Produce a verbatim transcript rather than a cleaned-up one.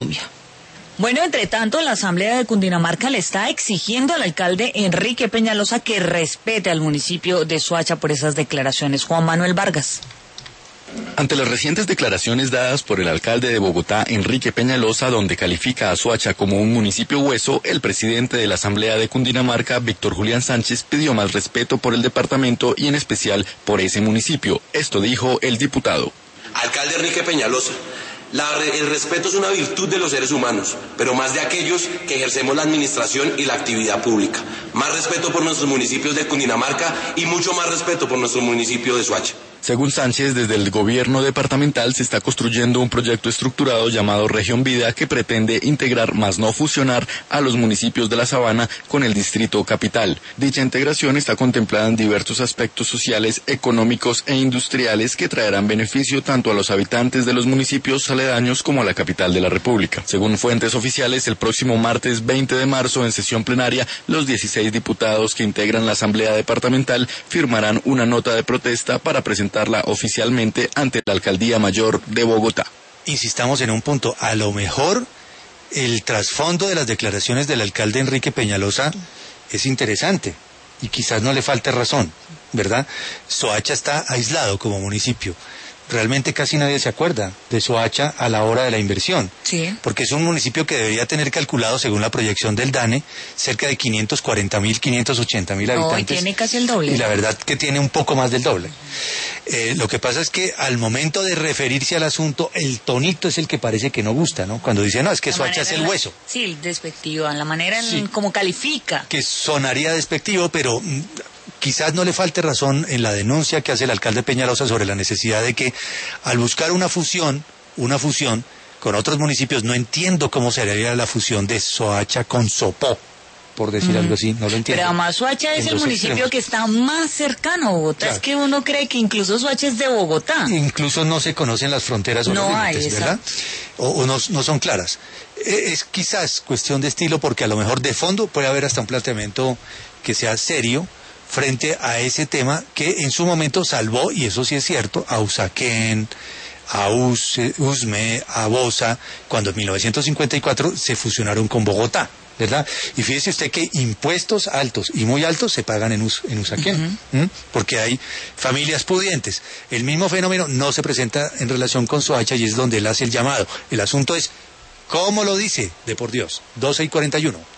Bueno, entre tanto, la Asamblea de Cundinamarca le está exigiendo al alcalde Enrique Peñalosa que respete al municipio de Soacha por esas declaraciones. Juan Manuel Vargas. Ante las recientes declaraciones dadas por el alcalde de Bogotá, Enrique Peñalosa, donde califica a Soacha como un municipio hueso, el presidente de la Asamblea de Cundinamarca, Víctor Julián Sánchez, pidió más respeto por el departamento y en especial por ese municipio. Esto dijo el diputado. Alcalde Enrique Peñalosa, la, el respeto es una virtud de los seres humanos, pero más de aquellos que ejercemos la administración y la actividad pública. Más respeto por nuestros municipios de Cundinamarca y mucho más respeto por nuestro municipio de Soacha. Según Sánchez, desde el gobierno departamental se está construyendo un proyecto estructurado llamado Región Vida que pretende integrar, más no fusionar, a los municipios de la Sabana con el distrito capital. Dicha integración está contemplada en diversos aspectos sociales, económicos e industriales que traerán beneficio tanto a los habitantes de los municipios aledaños como a la capital de la República. Según fuentes oficiales, el próximo martes veinte de marzo, en sesión plenaria, los dieciséis diputados que integran la Asamblea Departamental firmarán una nota de protesta para presentar oficialmente ante la Alcaldía Mayor de Bogotá. Insistamos en un punto, a lo mejor el trasfondo de las declaraciones del alcalde Enrique Peñalosa es interesante y quizás no le falte razón, ¿verdad? Soacha está aislado como municipio. Realmente casi nadie se acuerda de Soacha a la hora de la inversión, sí, porque es un municipio que debería tener calculado, según la proyección del DANE, cerca de quinientos cuarenta mil, quinientos ochenta mil habitantes. No, y tiene casi el doble. Y la verdad que tiene un poco más del doble. Eh, lo que pasa es que al momento de referirse al asunto, el tonito es el que parece que no gusta, ¿no? Cuando dice, no, es que la Soacha es el hueso. La, sí, el despectivo, en la manera en sí, como califica. Que sonaría despectivo, pero mm, quizás no le falte razón en la denuncia que hace el alcalde Peñalosa sobre la necesidad de que al buscar una fusión, una fusión con otros municipios, no entiendo cómo sería la fusión de Soacha con Sopó, por decir mm. algo así, no lo entiendo. Pero además Soacha es el municipio extremos. que está más cercano a Bogotá, claro. Es que uno cree que incluso Soacha es de Bogotá. Incluso no se conocen las fronteras o no los límites, hay, ¿verdad? O, o no, no son claras. Es quizás cuestión de estilo, porque a lo mejor de fondo puede haber hasta un planteamiento que sea serio frente a ese tema que en su momento salvó, y eso sí es cierto, a Usaquén, a Use, Usme, a Bosa, cuando en mil novecientos cincuenta y cuatro se fusionaron con Bogotá, ¿verdad? Y fíjese usted que impuestos altos y muy altos se pagan en, Us, en Usaquén, uh-huh. ¿Mm? Porque hay familias pudientes. El mismo fenómeno no se presenta en relación con Soacha y es donde él hace el llamado. El asunto es, ¿cómo lo dice? De por Dios, doce y cuarenta y uno.